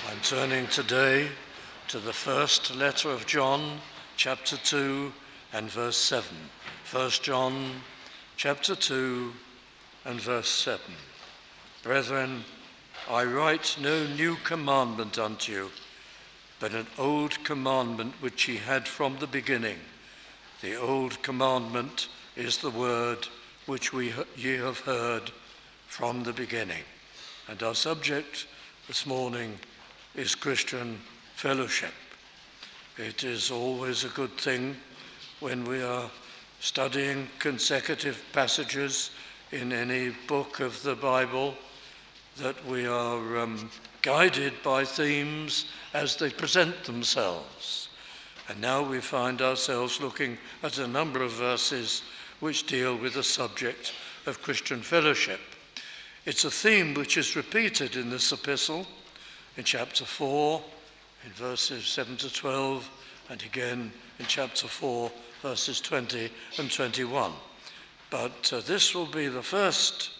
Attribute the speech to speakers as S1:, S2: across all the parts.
S1: I'm turning today to the first letter of John, chapter 2 and verse 7. 1 John, chapter 2 and verse 7. Brethren, I write no new commandment unto you, but an old commandment which ye had from the beginning. The old commandment is the word which ye have heard from the beginning. And our subject this morning is Christian fellowship. It is always a good thing when we are studying consecutive passages in any book of the Bible that we are guided by themes as they present themselves. And now we find ourselves looking at a number of verses which deal with the subject of Christian fellowship. It's a theme which is repeated in this epistle in chapter 4, in verses 7 to 12, and again in chapter 4, verses 20 and 21. But this will be the first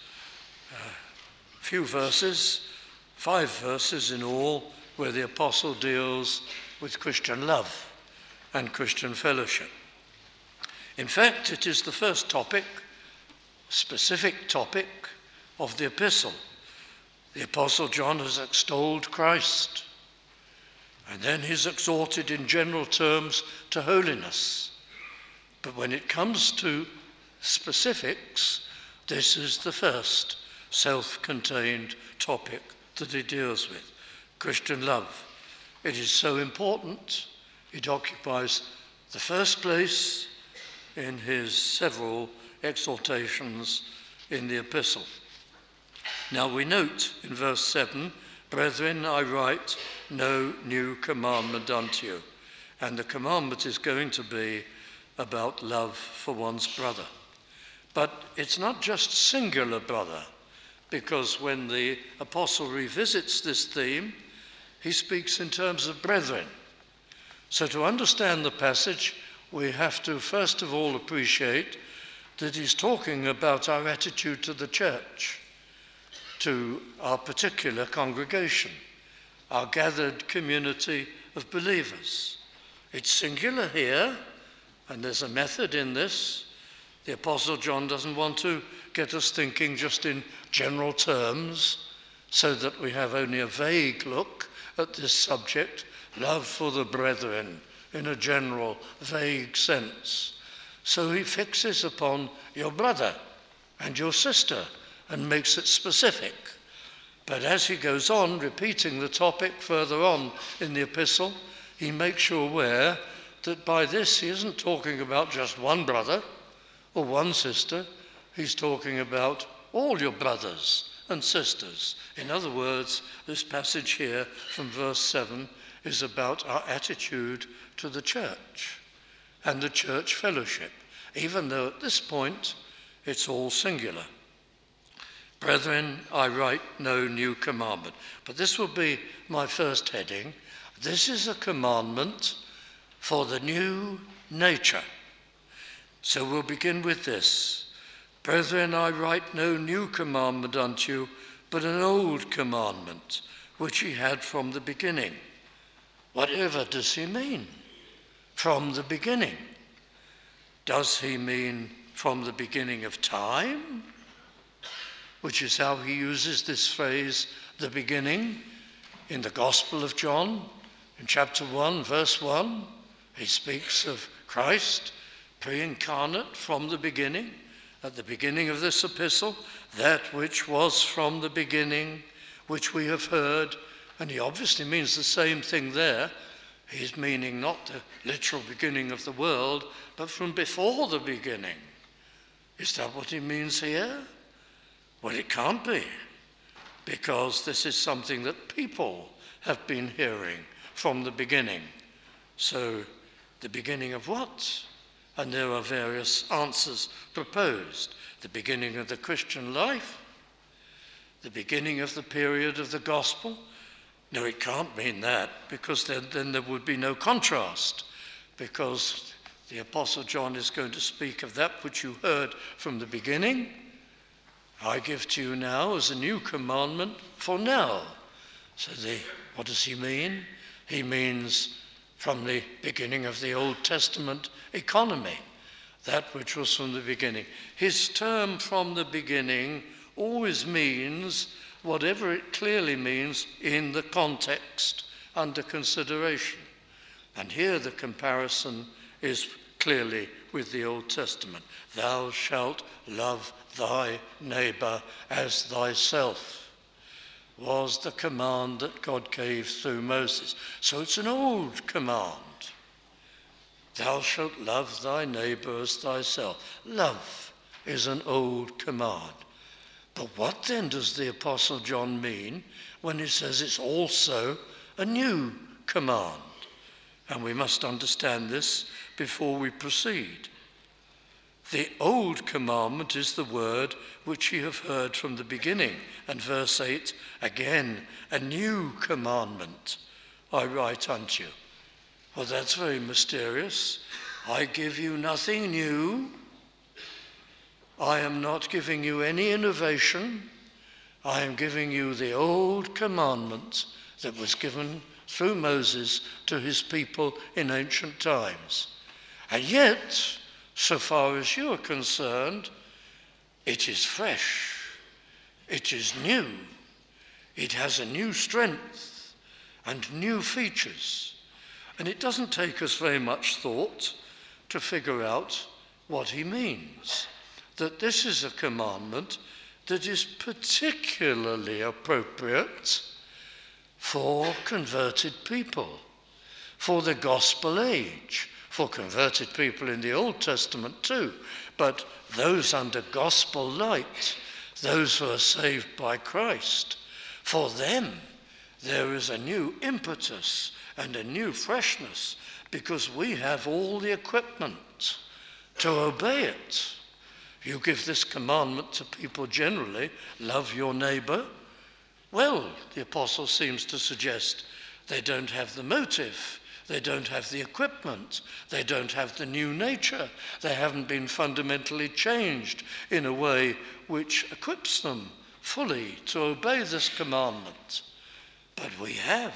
S1: few verses, 5 verses in all, where the apostle deals with Christian love and Christian fellowship. In fact, it is the first topic, specific topic of the epistle. The apostle John has extolled Christ, and then he's exhorted in general terms to holiness. But when it comes to specifics, this is the first self-contained topic that he deals with, Christian love. It is so important, it occupies the first place in his several exhortations in the epistle. Now we note in verse 7, Brethren, I write no new commandment unto you. And the commandment is going to be about love for one's brother. But it's not just singular brother, because when the apostle revisits this theme, he speaks in terms of brethren. So to understand the passage, we have to first of all appreciate that he's talking about our attitude to the church, to our particular congregation, our gathered community of believers. It's singular here, and there's a method in this. The Apostle John doesn't want to get us thinking just in general terms so that we have only a vague look at this subject, love for the brethren, in a general, vague sense. So he fixes upon your brother and your sister and makes it specific. But as he goes on, repeating the topic further on in the epistle, he makes you aware that by this he isn't talking about just one brother or one sister. He's talking about all your brothers and sisters. In other words, this passage here from verse 7 is about our attitude to the church and the church fellowship, even though at this point it's all singular. Brethren, I write no new commandment. But this will be my first heading. This is a commandment for the new nature. So we'll begin with this. Brethren, I write no new commandment unto you, but an old commandment, which he had from the beginning. Whatever does he mean? From the beginning. Does he mean from the beginning of time? Which is how he uses this phrase, the beginning, in the Gospel of John, in chapter 1, verse 1. He speaks of Christ, pre-incarnate from the beginning, at the beginning of this epistle, that which was from the beginning, which we have heard. And he obviously means the same thing there. He's meaning not the literal beginning of the world, but from before the beginning. Is that what he means here? Well, it can't be, because this is something that people have been hearing from the beginning. So, the beginning of what? And there are various answers proposed. The beginning of the Christian life? The beginning of the period of the gospel? No, it can't mean that, because then there would be no contrast, because the Apostle John is going to speak of that which you heard from the beginning. I give to you now as a new commandment for now. So what does he mean? He means from the beginning of the Old Testament economy, that which was from the beginning. His term from the beginning always means whatever it clearly means in the context under consideration. And here the comparison is clearly with the Old Testament. Thou shalt love thy neighbor as thyself was the command that God gave through Moses. So it's an old command. Thou shalt love thy neighbor as thyself. Love is an old command. But what then does the Apostle John mean when he says it's also a new command? And we must understand this before we proceed. The old commandment is the word which ye have heard from the beginning. And verse 8, again, a new commandment I write unto you. Well, that's very mysterious. I give you nothing new. I am not giving you any innovation. I am giving you the old commandment that was given through Moses to his people in ancient times. And yet, so far as you are concerned, it is fresh. It is new. It has a new strength and new features. And it doesn't take us very much thought to figure out what he means. That this is a commandment that is particularly appropriate for converted people, for the gospel age, for converted people in the Old Testament too, but those under gospel light, those who are saved by Christ, for them there is a new impetus and a new freshness because we have all the equipment to obey it. You give this commandment to people generally, love your neighbor. Well, the apostle seems to suggest they don't have the motive, they don't have the equipment, they don't have the new nature, they haven't been fundamentally changed in a way which equips them fully to obey this commandment. But we have.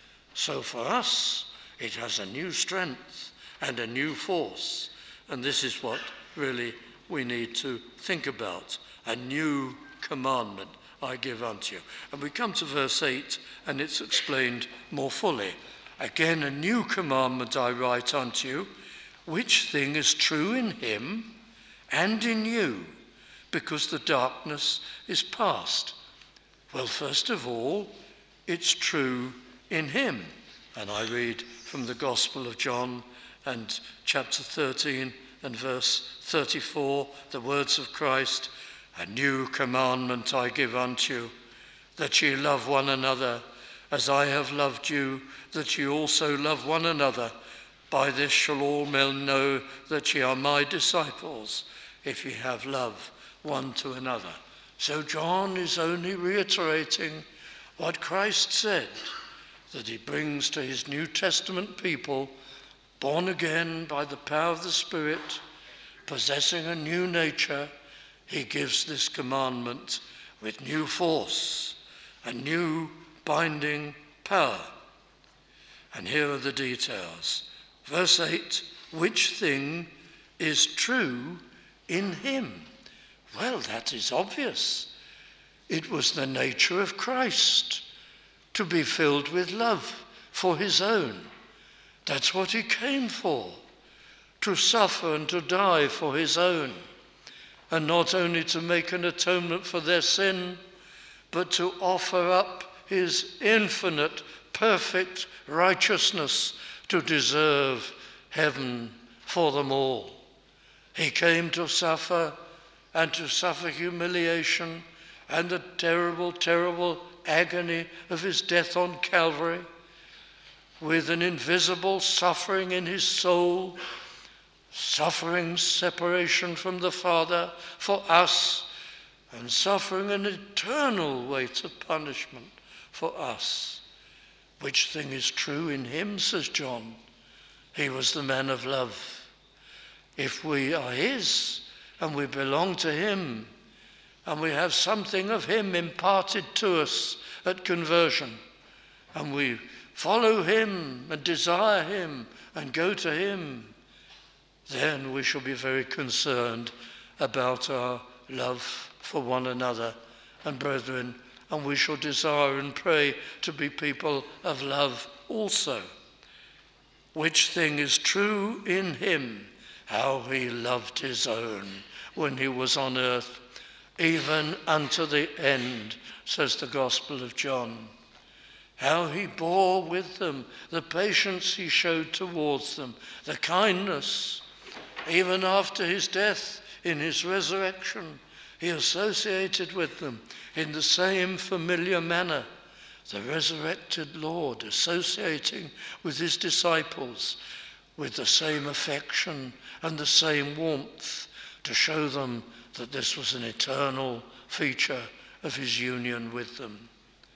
S1: So for us, it has a new strength and a new force. And this is what really we need to think about. A new commandment I give unto you. And we come to verse 8, and it's explained more fully. Again, a new commandment I write unto you, which thing is true in him and in you, because the darkness is past. Well, first of all, it's true in him. And I read from the Gospel of John and chapter 13 and verse 34, the words of Christ, a new commandment I give unto you, that ye love one another as I have loved you, that ye also love one another. By this shall all men know that ye are my disciples, if ye have love one to another. So John is only reiterating what Christ said, that he brings to his New Testament people, born again by the power of the Spirit, possessing a new nature. He gives this commandment with new force, a new binding power. And here are the details. Verse 8, which thing is true in him? Well, that is obvious. It was the nature of Christ to be filled with love for his own. That's what he came for, to suffer and to die for his own, and not only to make an atonement for their sin, but to offer up his infinite, perfect righteousness to deserve heaven for them all. He came to suffer and to suffer humiliation and the terrible, terrible agony of his death on Calvary, with an invisible suffering in his soul, suffering separation from the Father for us, and suffering an eternal weight of punishment for us. Which thing is true in him, says John? He was the man of love. If we are his and we belong to him, and we have something of him imparted to us at conversion, and we follow him and desire him and go to him, then we shall be very concerned about our love for one another and brethren, and we shall desire and pray to be people of love also. Which thing is true in him, how he loved his own when he was on earth, even unto the end, says the Gospel of John. How he bore with them, the patience he showed towards them, the kindness. Even after his death, in his resurrection, he associated with them in the same familiar manner. The resurrected Lord associating with his disciples with the same affection and the same warmth to show them that this was an eternal feature of his union with them.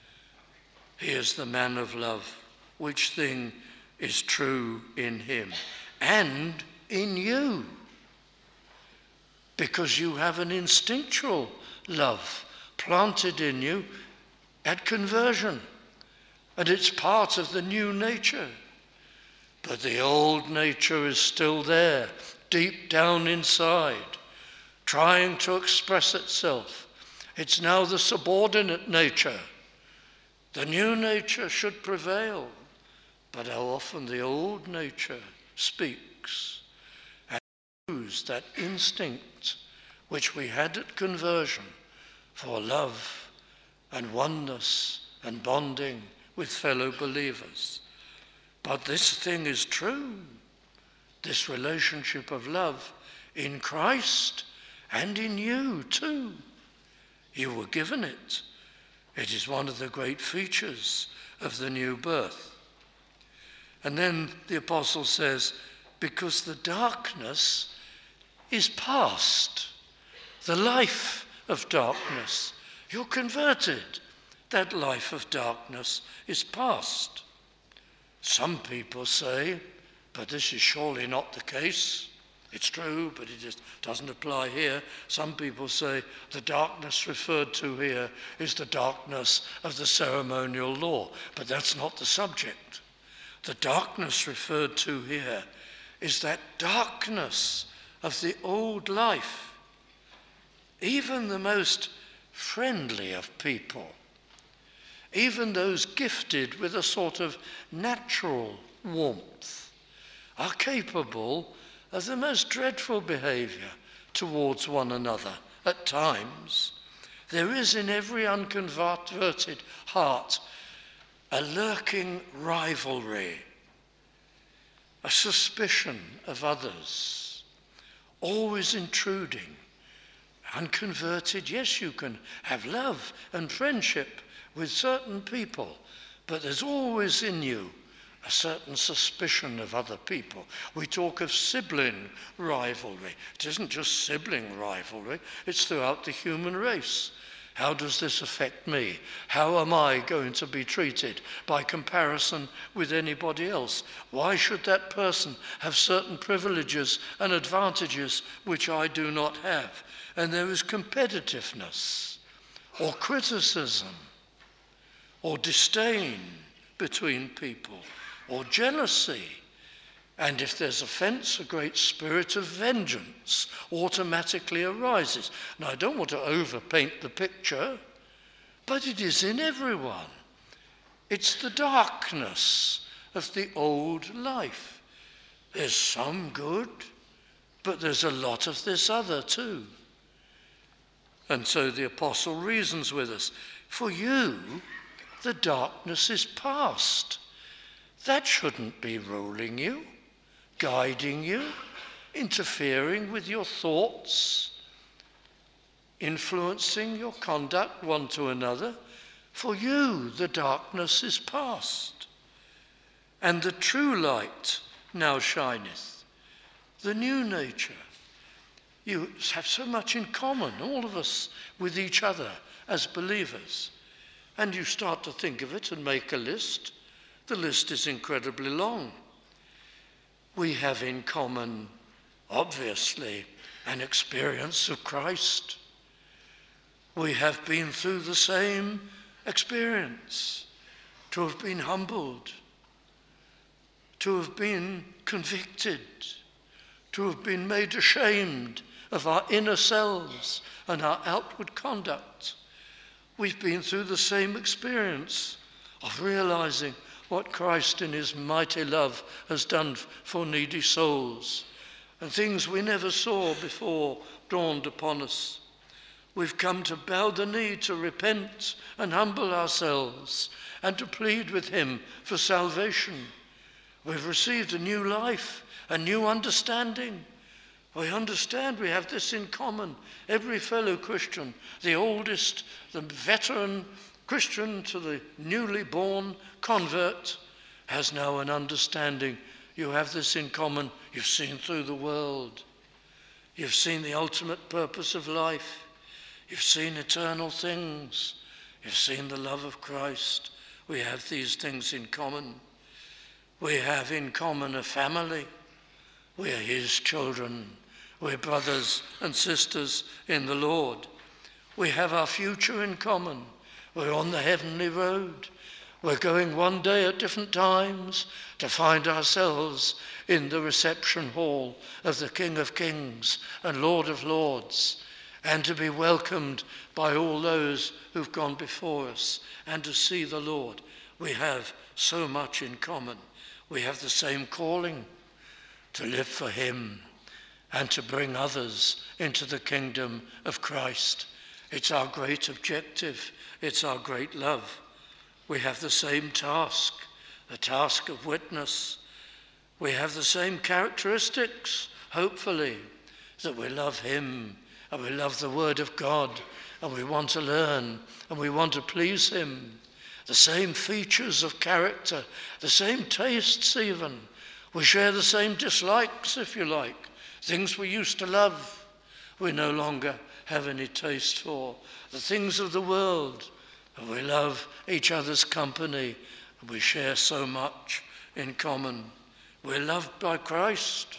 S1: He is the man of love. Which thing is true in him and in you? Because you have an instinctual love planted in you at conversion, and it's part of the new nature. But the old nature is still there, deep down inside, trying to express itself. It's now the subordinate nature. The new nature should prevail, but how often the old nature speaks and loses that instinct which we had at conversion for love and oneness and bonding with fellow believers. But this thing is true, this relationship of love in Christ and in you too. You were given it. It is one of the great features of the new birth. And then the apostle says, because the darkness is past, the life of darkness. You're converted. That life of darkness is past. Some people say, but this is surely not the case. It's true, but it just doesn't apply here. Some people say the darkness referred to here is the darkness of the ceremonial law, but that's not the subject. The darkness referred to here is that darkness of the old life. Even the most friendly of people, even those gifted with a sort of natural warmth, are capable of the most dreadful behavior towards one another at times. There is in every unconverted heart a lurking rivalry, a suspicion of others, always intruding. Unconverted, yes, you can have love and friendship with certain people, but there's always in you a certain suspicion of other people. We talk of sibling rivalry. It isn't just sibling rivalry, it's throughout the human race. How does this affect me? How am I going to be treated by comparison with anybody else? Why should that person have certain privileges and advantages which I do not have? And there is competitiveness or criticism or disdain between people or jealousy. And if there's offense, a great spirit of vengeance automatically arises. Now, I don't want to overpaint the picture, but it is in everyone. It's the darkness of the old life. There's some good, but there's a lot of this other too. And so the apostle reasons with us. For you, the darkness is past. That shouldn't be ruling you, guiding you, interfering with your thoughts, influencing your conduct one to another. For you, the darkness is past, and the true light now shineth, the new nature. You have so much in common, all of us, with each other as believers. And you start to think of it and make a list. The list is incredibly long. We have in common, obviously, an experience of Christ. We have been through the same experience. to have been humbled, to have been convicted, to have been made ashamed of our inner selves and our outward conduct. We've been through the same experience of realizing what Christ in his mighty love has done for needy souls, and things we never saw before dawned upon us. We've come to bow the knee, to repent and humble ourselves, and to plead with him for salvation. We've received a new life, a new understanding. We understand we have this in common. Every fellow Christian, the oldest, the veteran Christian to the newly born convert, has now an understanding. You have this in common. You've seen through the world. You've seen the ultimate purpose of life. You've seen eternal things. You've seen the love of Christ. We have these things in common. We have in common a family. We are his children. We're brothers and sisters in the Lord. We have our future in common. We're on the heavenly road. We're going one day at different times to find ourselves in the reception hall of the King of Kings and Lord of Lords, and to be welcomed by all those who've gone before us, and to see the Lord. We have so much in common. We have the same calling to live for him and to bring others into the kingdom of Christ. It's our great objective. It's our great love. We have the same task, the task of witness. We have the same characteristics, hopefully, that we love him and we love the word of God and we want to learn and we want to please him. The same features of character, the same tastes even. We share the same dislikes, if you like. Things we used to love, we no longer have any taste for. The things of the world, and we love each other's company, and we share so much in common. We're loved by Christ.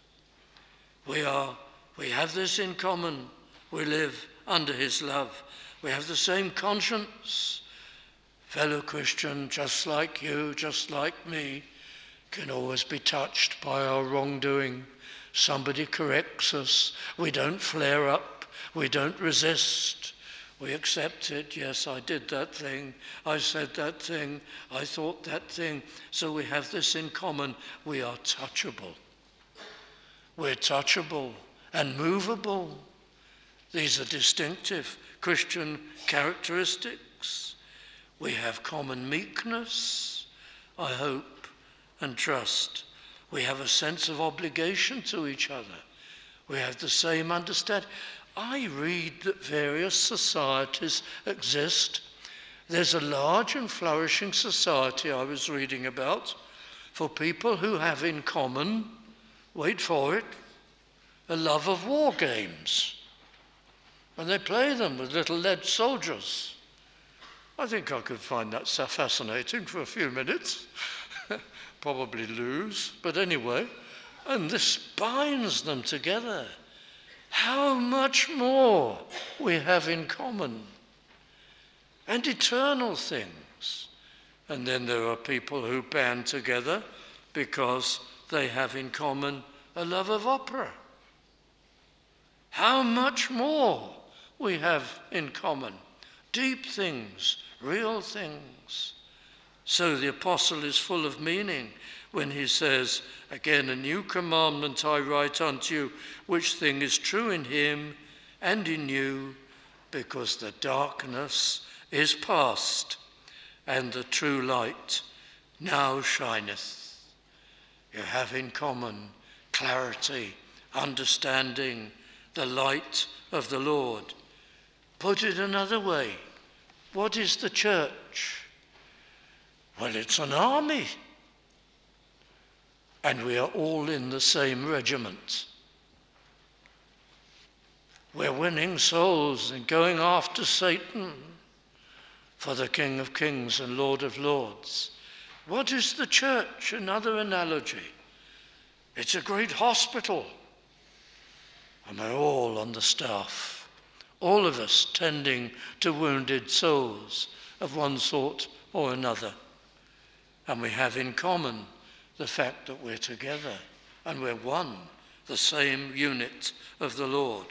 S1: We have this in common. We live under his love. We have the same conscience. Fellow Christian, just like you, just like me, can always be touched by our wrongdoing. Somebody corrects us. We don't flare up. We don't resist. We accept it. Yes, I did that thing. I said that thing. I thought that thing. So we have this in common. We are touchable. We're touchable and movable. These are distinctive Christian characteristics. We have common meekness, I hope, and trust. We have a sense of obligation to each other. We have the same understanding. I read that various societies exist. There's a large and flourishing society I was reading about for people who have in common, wait for it, a love of war games. And they play them with little lead soldiers. I think I could find that so fascinating for a few minutes. Probably lose, but anyway. And this binds them together. How much more we have in common. And eternal things. And then there are people who band together because they have in common a love of opera. How much more we have in common. Deep things, real things. So the apostle is full of meaning when he says, again, a new commandment I write unto you, which thing is true in him and in you, because the darkness is past, and the true light now shineth. You have in common clarity, understanding, the light of the Lord. Put it another way, what is the church? Well, it's an army. And we are all in the same regiment. We're winning souls and going after Satan for the King of Kings and Lord of Lords. What is the church? Another analogy. It's a great hospital. And we're all on the staff. All of us tending to wounded souls of one sort or another. And we have in common the fact that we're together and we're one, the same unit of the Lord.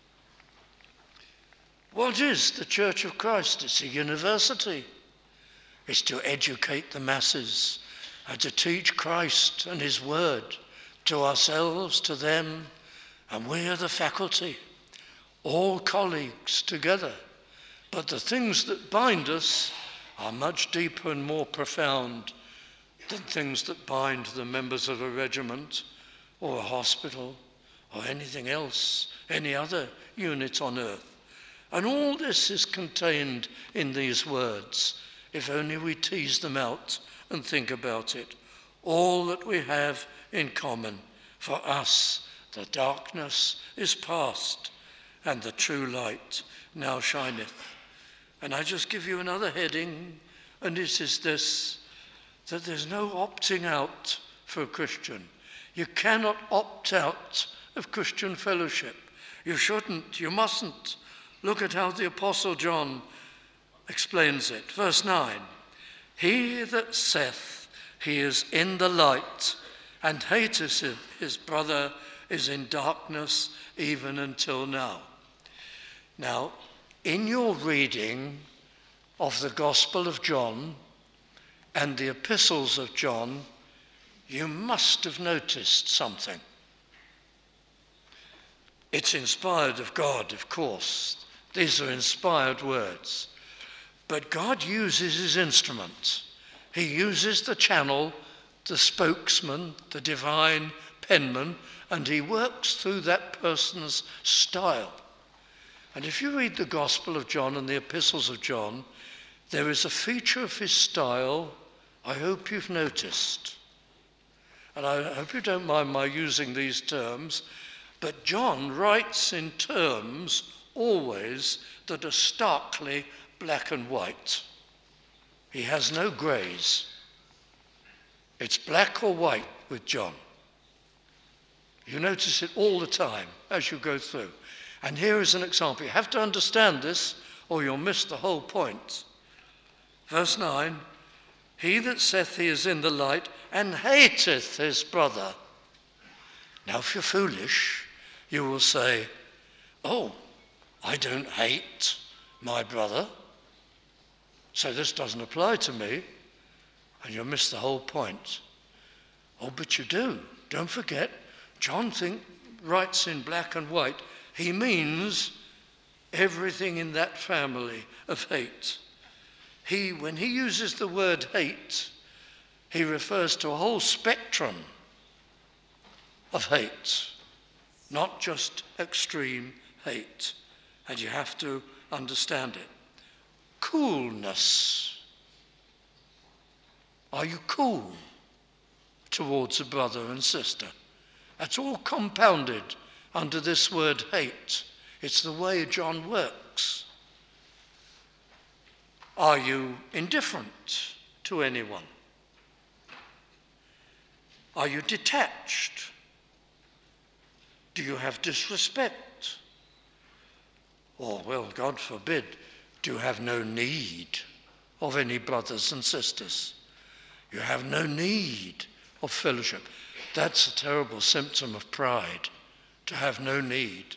S1: What is the Church of Christ? It's a university. It's to educate the masses and to teach Christ and his word to ourselves, to them, and we are the faculty, all colleagues together. But the things that bind us are much deeper and more profound than things that bind the members of a regiment or a hospital or anything else, any other unit on earth. And all this is contained in these words, if only we tease them out and think about it. All that we have in common. For us, the darkness is past, and the true light now shineth. And I just give you another heading, and it is this, that there's no opting out for a Christian. You cannot opt out of Christian fellowship. You shouldn't, you mustn't. Look at how the Apostle John explains it. Verse 9, he that saith he is in the light and hateth his brother is in darkness even until now. Now, in your reading of the Gospel of John and the epistles of John, you must have noticed something. It's inspired of God, of course. These are inspired words. But God uses his instruments. He uses the channel, the spokesman, the divine penman, and he works through that person's style. And if you read the Gospel of John and the epistles of John, there is a feature of his style I hope you've noticed. And I hope you don't mind my using these terms, but John writes in terms always that are starkly black and white. He has no greys. It's black or white with John. You notice it all the time as you go through. And here is an example. You have to understand this or you'll miss the whole point. Verse 9, he that saith he is in the light and hateth his brother. Now if you're foolish, you will say, oh, I don't hate my brother, so this doesn't apply to me, and you'll miss the whole point. Oh, but you do. Don't forget, John writes in black and white. He means everything in that family of hate. When he uses the word hate, he refers to a whole spectrum of hate, not just extreme hate. And you have to understand it. Coolness. Are you cool towards a brother and sister? That's all compounded under this word hate. It's the way John works. Are you indifferent to anyone? Are you detached? Do you have disrespect? Or, well, God forbid, do you have no need of any brothers and sisters? You have no need of fellowship. That's a terrible symptom of pride, to have no need.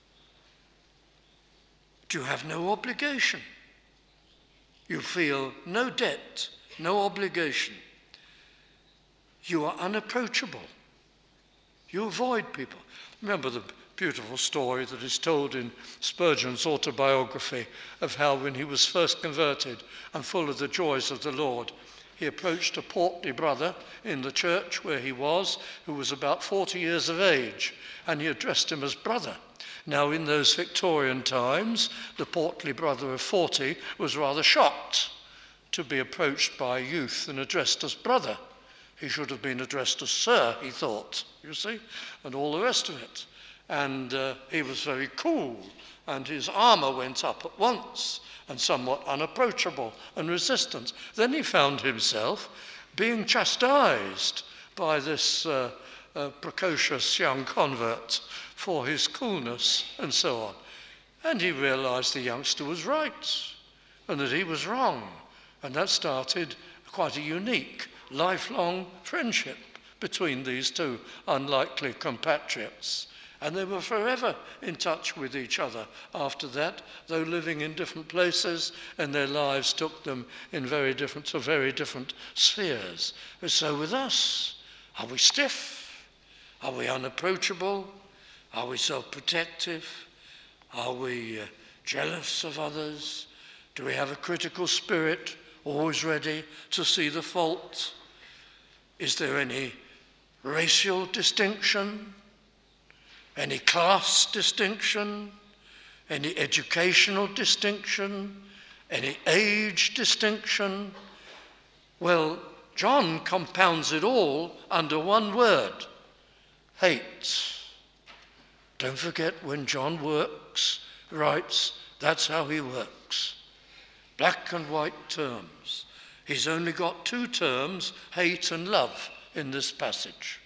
S1: Do you have no obligation? You feel no debt, no obligation. You are unapproachable. You avoid people. Remember the beautiful story that is told in Spurgeon's autobiography of how when he was first converted and full of the joys of the Lord, he approached a portly brother in the church where he was, who was about 40 years of age, and he addressed him as brother. Now, in those Victorian times, the portly brother of 40 was rather shocked to be approached by a youth and addressed as brother. He should have been addressed as sir, he thought, you see, and all the rest of it. And he was very cool, and his armour went up at once, and somewhat unapproachable and resistant. Then he found himself being chastised by this precocious young convert for his coolness and so on. And he realized the youngster was right and that he was wrong. And that started quite a unique lifelong friendship between these two unlikely compatriots. And they were forever in touch with each other after that, though living in different places, and their lives took them in very different spheres. And so with us, are we stiff? Are we unapproachable? Are we self-protective? Are we jealous of others? Do we have a critical spirit, always ready to see the fault? Is there any racial distinction? Any class distinction? Any educational distinction? Any age distinction? Well, John compounds it all under one word: hate. Don't forget, when John writes, that's how he works. Black and white terms. He's only got two terms, hate and love, in this passage.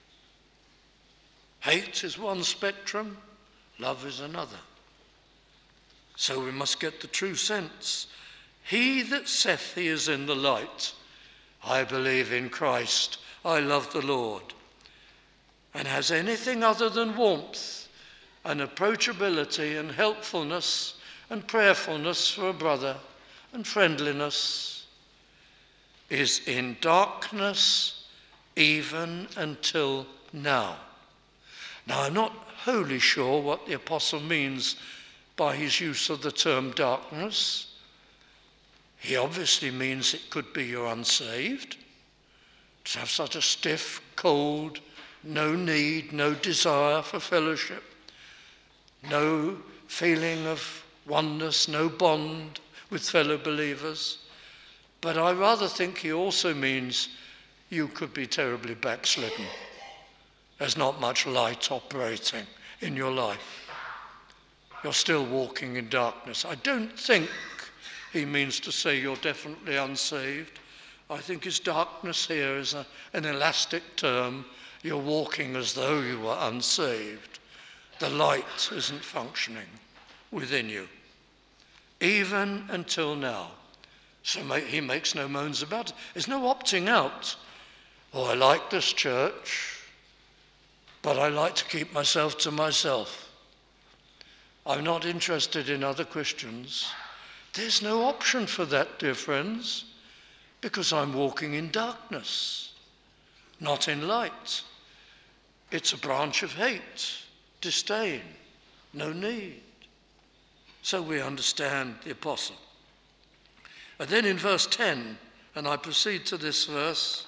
S1: Hate is one spectrum, love is another. So we must get the true sense. He that saith he is in the light, I believe in Christ, I love the Lord, and has anything other than warmth and approachability and helpfulness and prayerfulness for a brother and friendliness, is in darkness even until now. Now, I'm not wholly sure what the apostle means by his use of the term darkness. He obviously means it could be you're unsaved, to have such a stiff, cold, no need, no desire for fellowship, no feeling of oneness, no bond with fellow believers. But I rather think he also means you could be terribly backslidden. There's not much light operating in your life. You're still walking in darkness. I don't think he means to say you're definitely unsaved. I think his darkness here is an elastic term. You're walking as though you were unsaved. The light isn't functioning within you, even until now. So he makes no moans about it. There's no opting out. Oh, I like this church, but I like to keep myself to myself. I'm not interested in other Christians. There's no option for that, dear friends, because I'm walking in darkness, not in light. It's a branch of hate, disdain, no need. So we understand the apostle. And then in verse 10, and I proceed to this verse,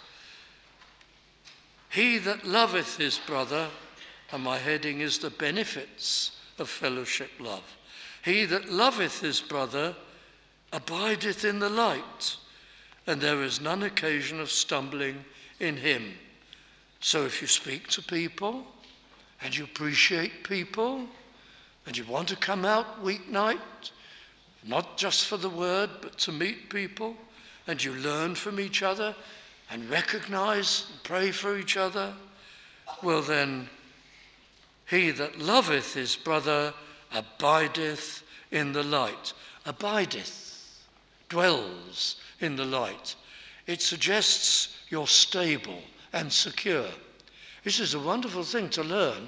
S1: he that loveth his brother, and my heading is the benefits of fellowship love. He that loveth his brother abideth in the light, and there is none occasion of stumbling in him. So if you speak to people, and you appreciate people, and you want to come out weeknight, not just for the word, but to meet people, and you learn from each other, and recognize and pray for each other, well then, he that loveth his brother abideth in the light. Abideth, dwells in the light. It suggests you're stable and secure. This is a wonderful thing to learn,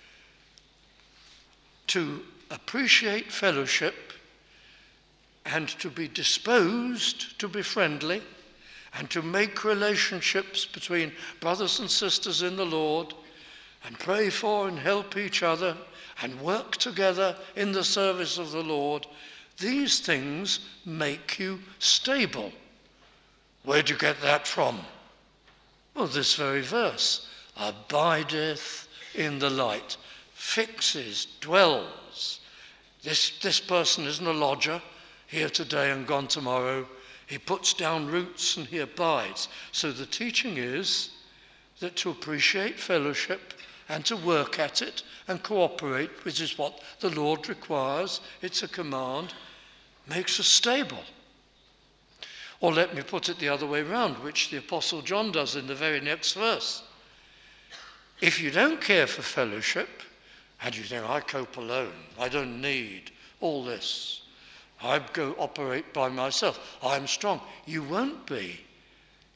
S1: to appreciate fellowship and to be disposed to be friendly and to make relationships between brothers and sisters in the Lord and pray for and help each other and work together in the service of the Lord. These things make you stable. Where'd you get that from? Well, this very verse, abideth in the light, fixes, dwells. This person isn't a lodger, here today and gone tomorrow. He puts down roots and he abides. So the teaching is that to appreciate fellowship and to work at it and cooperate, which is what the Lord requires, it's a command, makes us stable. Or let me put it the other way round, which the Apostle John does in the very next verse. If you don't care for fellowship, and you think, I cope alone, I don't need all this, I go operate by myself, I'm strong. You won't be.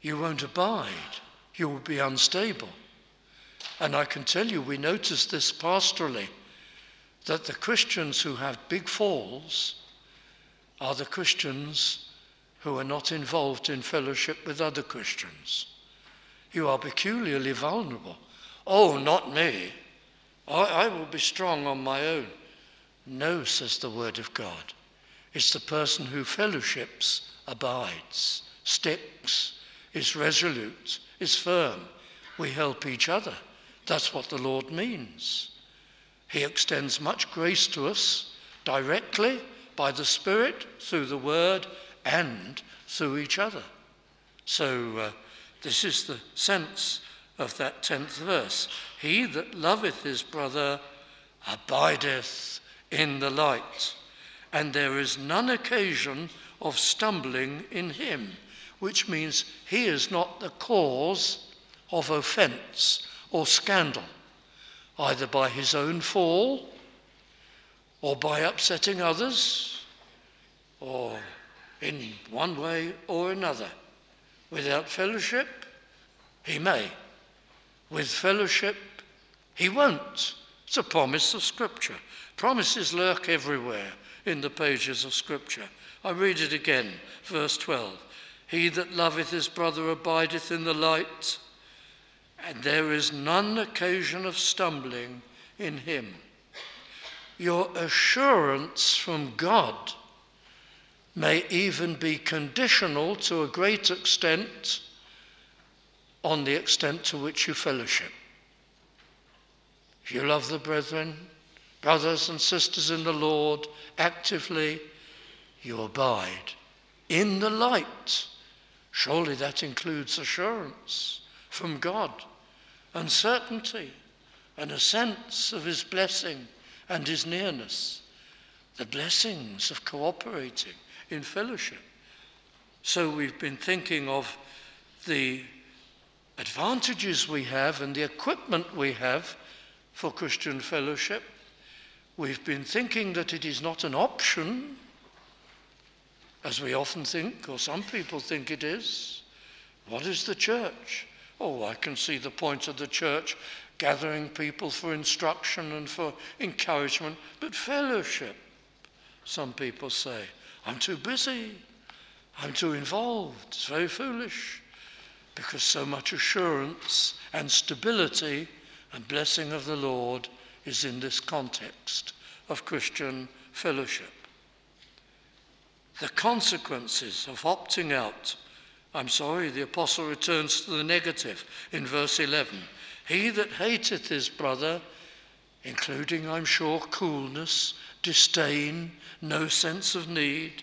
S1: you won't abide. You will be unstable. And I can tell you, we notice this pastorally, that the Christians who have big falls are the Christians who are not involved in fellowship with other Christians. You are peculiarly vulnerable. Oh, not me. I will be strong on my own. No, says the Word of God. It's the person who fellowships, abides, sticks, is resolute, is firm. We help each other. That's what the Lord means. He extends much grace to us directly by the Spirit, through the Word, and through each other. So this is the sense of that 10th verse. He that loveth his brother abideth in the light, and there is none occasion of stumbling in him, which means he is not the cause of offence or scandal, either by his own fall or by upsetting others, or in one way or another. Without fellowship, he may. With fellowship, he won't. It's a promise of Scripture. Promises lurk everywhere in the pages of Scripture. I read it again, verse 12. He that loveth his brother abideth in the light, and there is none occasion of stumbling in him. Your assurance from God may even be conditional to a great extent on the extent to which you fellowship. If you love the brethren, brothers and sisters in the Lord, actively, you abide in the light. Surely that includes assurance from God and certainty and a sense of his blessing and his nearness, the blessings of cooperating in fellowship. So we've been thinking of the advantages we have and the equipment we have for Christian fellowship. We've been thinking that it is not an option, as we often think, or some people think it is. What is the church? Oh, I can see the point of the church, gathering people for instruction and for encouragement, but fellowship, some people say, I'm too busy, I'm too involved. It's very foolish, because so much assurance and stability and blessing of the Lord is in this context of Christian fellowship. The consequences of opting out. The apostle returns to the negative in verse 11. He that hateth his brother, including, I'm sure, coolness, disdain, no sense of need,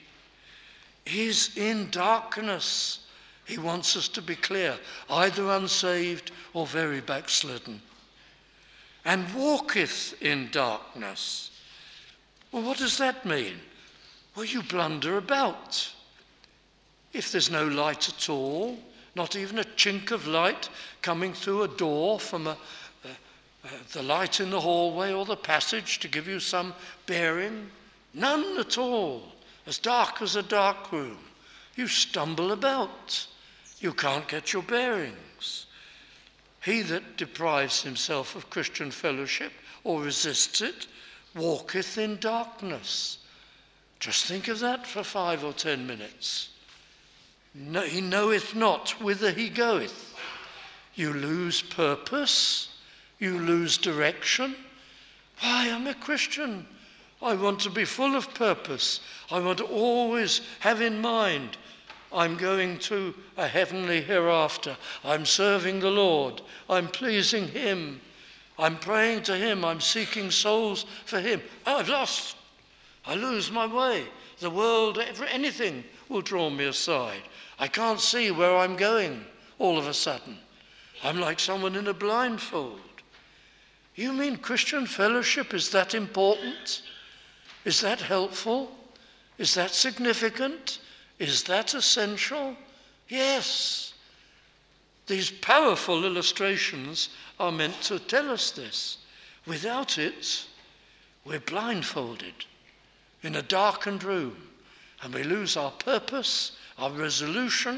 S1: is in darkness. He wants us to be clear, either unsaved or very backslidden. And walketh in darkness. Well, what does that mean? Well, you blunder about. If there's no light at all, not even a chink of light coming through a door from the light in the hallway or the passage to give you some bearing, none at all, as dark as a dark room, you stumble about. You can't get your bearings. He that deprives himself of Christian fellowship or resists it walketh in darkness. Just think of that for 5 or 10 minutes. No, he knoweth not whither he goeth. You lose purpose. You lose direction. Why, I'm a Christian. I want to be full of purpose. I want to always have in mind I'm going to a heavenly hereafter. I'm serving the Lord. I'm pleasing him. I'm praying to him. I'm seeking souls for him. Oh, I've lost. I lose my way. The world, anything will draw me aside. I can't see where I'm going all of a sudden. I'm like someone in a blindfold. You mean Christian fellowship is that important? Is that helpful? Is that significant? Is that essential? Yes. These powerful illustrations are meant to tell us this. Without it, we're blindfolded in a darkened room, and we lose our purpose, our resolution,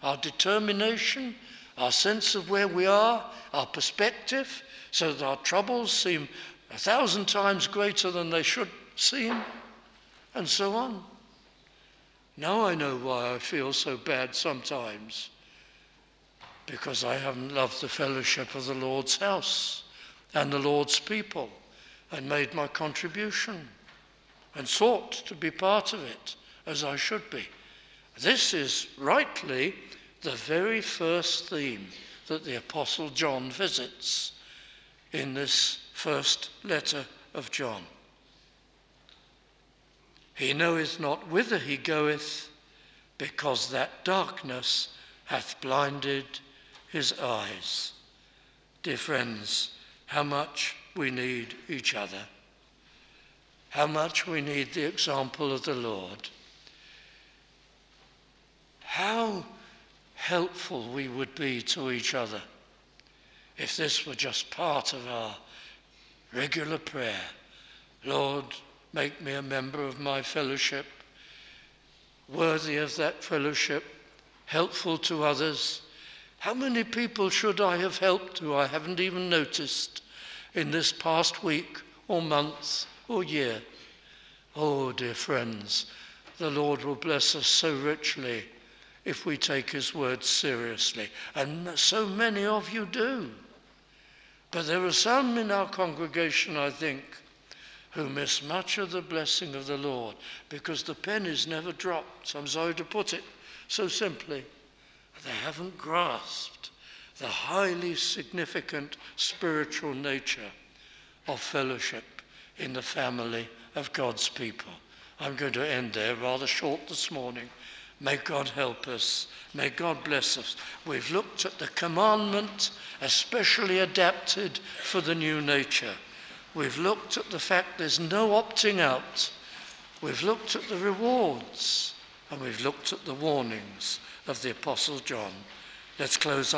S1: our determination, our sense of where we are, our perspective, so that our troubles seem 1,000 times greater than they should seem, and so on. Now I know why I feel so bad sometimes, because I haven't loved the fellowship of the Lord's house and the Lord's people and made my contribution and sought to be part of it as I should be. This is rightly the very first theme that the Apostle John visits in this first letter of John. He knoweth not whither he goeth, because that darkness hath blinded his eyes. Dear friends, how much we need each other. How much we need the example of the Lord. How helpful we would be to each other if this were just part of our regular prayer. Lord, make me a member of my fellowship, worthy of that fellowship, helpful to others. How many people should I have helped who I haven't even noticed in this past week or month or year? Oh, dear friends, the Lord will bless us so richly if we take his word seriously. And so many of you do. But there are some in our congregation, I think, who miss much of the blessing of the Lord because the pen is never dropped. I'm sorry to put it so simply. They haven't grasped the highly significant spiritual nature of fellowship in the family of God's people. I'm going to end there, rather short this morning. May God help us. May God bless us. We've looked at the commandment, especially adapted for the new nature. We've looked at the fact there's no opting out. We've looked at the rewards, and we've looked at the warnings of the Apostle John. Let's close